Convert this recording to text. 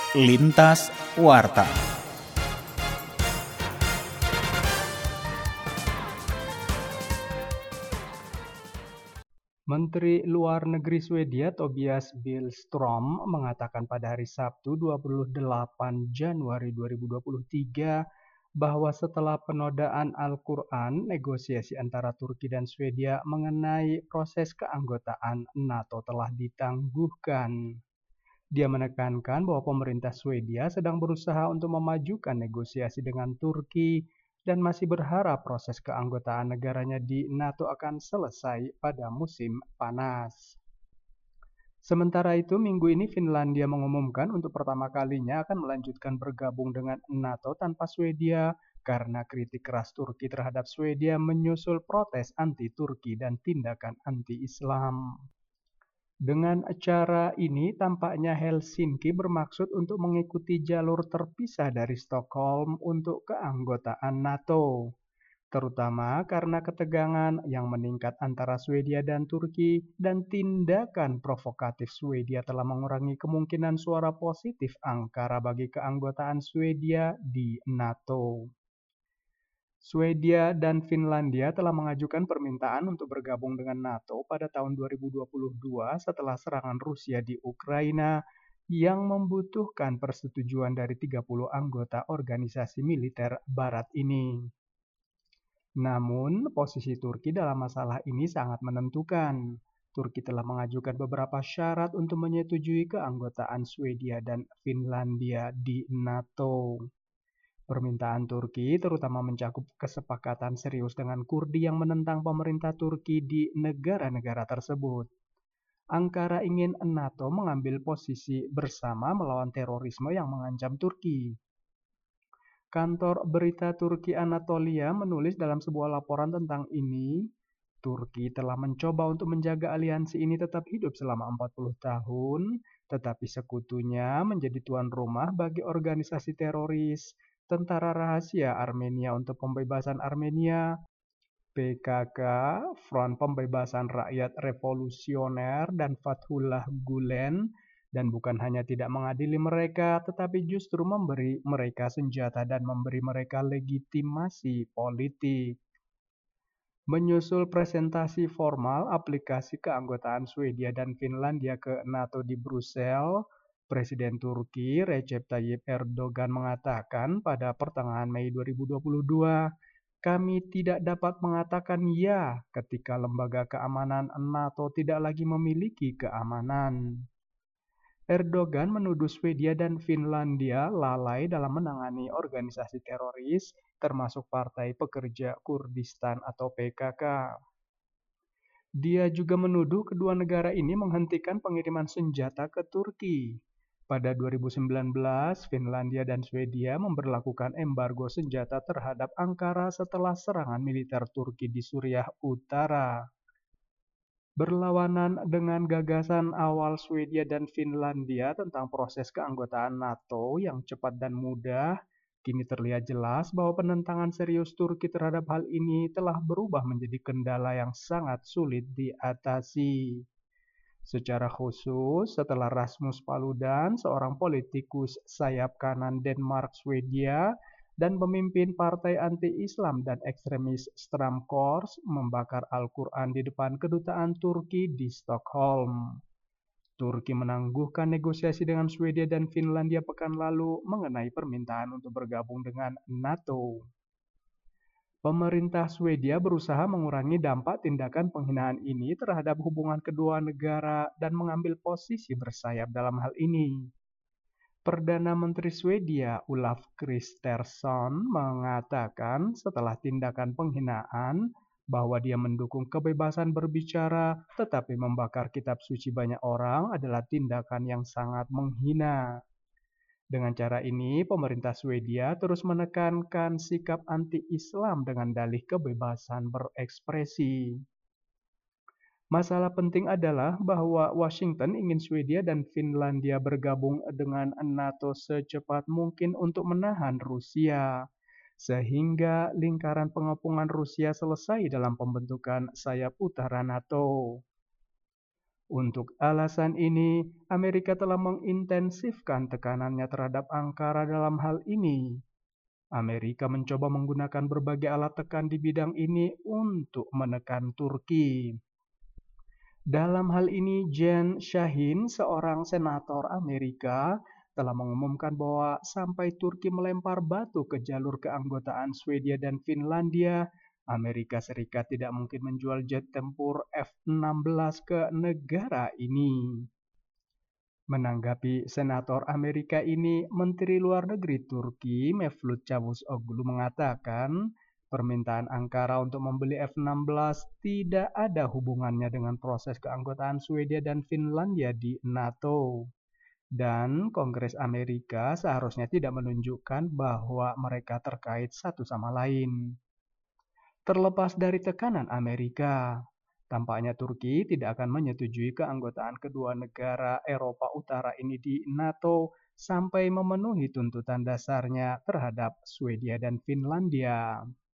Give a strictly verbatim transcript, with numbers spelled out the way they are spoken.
Lintas Warta. Menteri Luar Negeri Swedia Tobias Billström mengatakan pada hari Sabtu dua puluh delapan Januari dua ribu dua puluh tiga bahwa setelah penodaan Al-Quran, negosiasi antara Turki dan Swedia mengenai proses keanggotaan NATO telah ditangguhkan. Dia menekankan bahwa pemerintah Swedia sedang berusaha untuk memajukan negosiasi dengan Turki dan masih berharap proses keanggotaan negaranya di NATO akan selesai pada musim panas. Sementara itu, minggu ini Finlandia mengumumkan untuk pertama kalinya akan melanjutkan bergabung dengan NATO tanpa Swedia karena kritik keras Turki terhadap Swedia menyusul protes anti-Turki dan tindakan anti-Islam. Dengan cara ini, tampaknya Helsinki bermaksud untuk mengikuti jalur terpisah dari Stockholm untuk keanggotaan NATO, terutama karena ketegangan yang meningkat antara Swedia dan Turki dan tindakan provokatif Swedia telah mengurangi kemungkinan suara positif Ankara bagi keanggotaan Swedia di NATO. Swedia dan Finlandia telah mengajukan permintaan untuk bergabung dengan NATO pada tahun dua ribu dua puluh dua setelah serangan Rusia di Ukraina yang membutuhkan persetujuan dari tiga puluh anggota organisasi militer barat ini. Namun, posisi Turki dalam masalah ini sangat menentukan. Turki telah mengajukan beberapa syarat untuk menyetujui keanggotaan Swedia dan Finlandia di NATO. Permintaan Turki terutama mencakup kesepakatan serius dengan Kurdi yang menentang pemerintah Turki di negara-negara tersebut. Ankara ingin NATO mengambil posisi bersama melawan terorisme yang mengancam Turki. Kantor berita Turki Anatolia menulis dalam sebuah laporan tentang ini, Turki telah mencoba untuk menjaga aliansi ini tetap hidup selama empat puluh tahun, tetapi sekutunya menjadi tuan rumah bagi organisasi teroris, Tentara Rahasia Armenia untuk Pembebasan Armenia, P K K, Front Pembebasan Rakyat Revolusioner, dan Fathullah Gulen, dan bukan hanya tidak mengadili mereka, tetapi justru memberi mereka senjata dan memberi mereka legitimasi politik. Menyusul presentasi formal aplikasi keanggotaan Swedia dan Finlandia ke NATO di Brussel, Presiden Turki Recep Tayyip Erdogan mengatakan pada pertengahan Mei dua ribu dua puluh dua, kami tidak dapat mengatakan ya ketika lembaga keamanan NATO tidak lagi memiliki keamanan. Erdogan menuduh Swedia dan Finlandia lalai dalam menangani organisasi teroris, termasuk Partai Pekerja Kurdistan atau P K K. Dia juga menuduh kedua negara ini menghentikan pengiriman senjata ke Turki. Pada dua ribu sembilan belas, Finlandia dan Swedia memberlakukan embargo senjata terhadap Ankara setelah serangan militer Turki di Suriah Utara. Berlawanan dengan gagasan awal Swedia dan Finlandia tentang proses keanggotaan NATO yang cepat dan mudah, kini terlihat jelas bahwa penentangan serius Turki terhadap hal ini telah berubah menjadi kendala yang sangat sulit diatasi. Secara khusus, setelah Rasmus Paludan, seorang politikus sayap kanan Denmark Swedia, dan pemimpin partai anti-Islam dan ekstremis Stramkors membakar Al-Quran di depan kedutaan Turki di Stockholm. Turki menangguhkan negosiasi dengan Swedia dan Finlandia pekan lalu mengenai permintaan untuk bergabung dengan NATO. Pemerintah Swedia berusaha mengurangi dampak tindakan penghinaan ini terhadap hubungan kedua negara dan mengambil posisi bersayap dalam hal ini. Perdana Menteri Swedia Ulf Kristersson mengatakan setelah tindakan penghinaan bahwa dia mendukung kebebasan berbicara tetapi membakar kitab suci banyak orang adalah tindakan yang sangat menghina. Dengan cara ini, pemerintah Swedia terus menekankan sikap anti-Islam dengan dalih kebebasan berekspresi. Masalah penting adalah bahwa Washington ingin Swedia dan Finlandia bergabung dengan NATO secepat mungkin untuk menahan Rusia, sehingga lingkaran pengepungan Rusia selesai dalam pembentukan sayap utara NATO. Untuk alasan ini, Amerika telah mengintensifkan tekanannya terhadap Ankara dalam hal ini. Amerika mencoba menggunakan berbagai alat tekan di bidang ini untuk menekan Turki. Dalam hal ini, Jen Shaheen, seorang senator Amerika, telah mengumumkan bahwa sampai Turki melempar batu ke jalur keanggotaan Swedia dan Finlandia, Amerika Serikat tidak mungkin menjual jet tempur F enam belas ke negara ini. Menanggapi senator Amerika ini, Menteri Luar Negeri Turki Mevlut Cavusoglu mengatakan permintaan Ankara untuk membeli F enam belas tidak ada hubungannya dengan proses keanggotaan Swedia dan Finlandia di NATO. Dan Kongres Amerika seharusnya tidak menunjukkan bahwa mereka terkait satu sama lain. Terlepas dari tekanan Amerika, tampaknya Turki tidak akan menyetujui keanggotaan kedua negara Eropa Utara ini di NATO sampai memenuhi tuntutan dasarnya terhadap Swedia dan Finlandia.